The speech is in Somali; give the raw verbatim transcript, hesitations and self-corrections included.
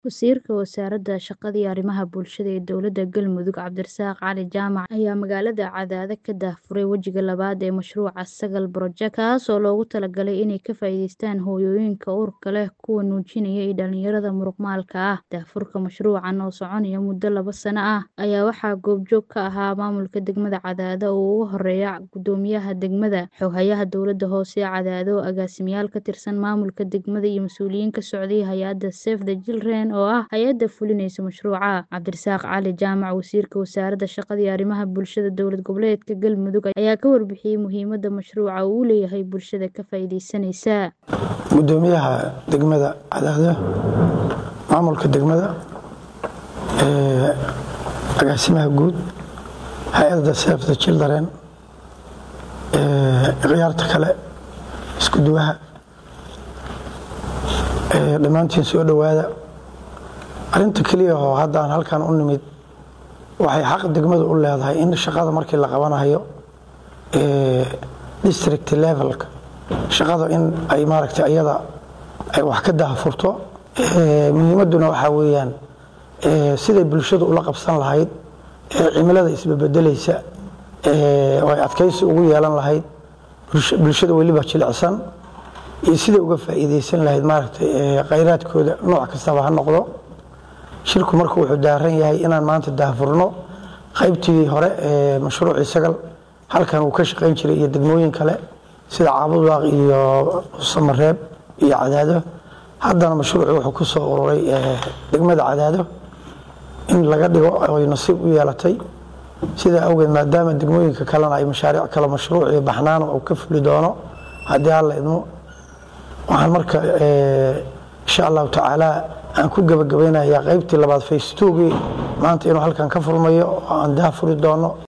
Wasiirka Wasaaradda Shaqada iyo Arrimaha Bulshada ee Dowladda Galmudug Cabdirasaaq Cali Jaamac ayaa magaalada Cadaadad ka daahfuray wejiga labaad ee mashruuca Sagal Project kaas oo loogu talagalay inay ka faa'iidaystaan hooyooyinka uurka leh, kuwa nuujinaya iyo dhalinyarada muruqmaalka ah. Daahfurka mashruucan oo soconaya muddo laba sano ah ayaa waxaa goobjoog ka ahaa maamulka degmada Cadaadad oo ugu horeeya gudoomiyaha degmada, xoghayaha dowladda hoose ee Cadaadad, agaasimayaal ka tirsan maamulka degmada iyo mas'uuliyiin ka socday hay'adda Save the Children oo ah hay'adda fulinaysa mashruuca. Cabdirasaaq Cali Jaamac, wasiirka Wasaaradda Shaqada iyo Arrimaha Bulshada Dowlad Goboleedka Galmudug ayaa ka warbixiyay muhiimadda mashruuca uu u leeyahay bulshada ka faa'iidaysanaysa. Gudoomiyaha degmada Cadaadad, maamulka degmada, ee agaasimaha guud, hay'adda Save the Children, ee ciyaarta kale, isku duwaha, ee dhammaantiin soo dhawaada. Arinta kaliya oo hadda aan halkan u nimid waxay xaq degmadu u leedahay in shaqada markii la qabanayo ee district level shaqada in ay maaragtay ayada ay wax ka daahfurto. ee muhiimaduna waxa weeyaan ee sida bulshadu ula qabsan lahayd ee cimilada isbedelaysa ee oo ay adkaysi ugu yeelan lahayd bulshada waliba jilicsan iyo sida uga faa'iideysan lahayd maaragtay ee kheyraadkooda nooc kasta ha noqdo. Shirku markuu wuxuu daaran yahay inaan maanta daahfurno qaybtii hore ee mashruuci Sagal halkan uu ka shaqeyn jiray iyo degmooyin kale sida Caabudwaaq iyo Samareeb iyo Cadaadad. Haddana mashruucu wuxuu ku soo ururay ee degmada Cadaadad in laga dhigo ay nasiib u yeelatay sida awgeed maadaama degmooyinka kalena ay mashaariic kale mashruuc iyo baxnaan oo ka fuli doono haddii alla idmo. Waxaan marka ee insha Allah taala aan ku gabagabeynayaa qaybtii labaad phase two maanta inuu halkan ka furmayo oo aan daahfuri doono.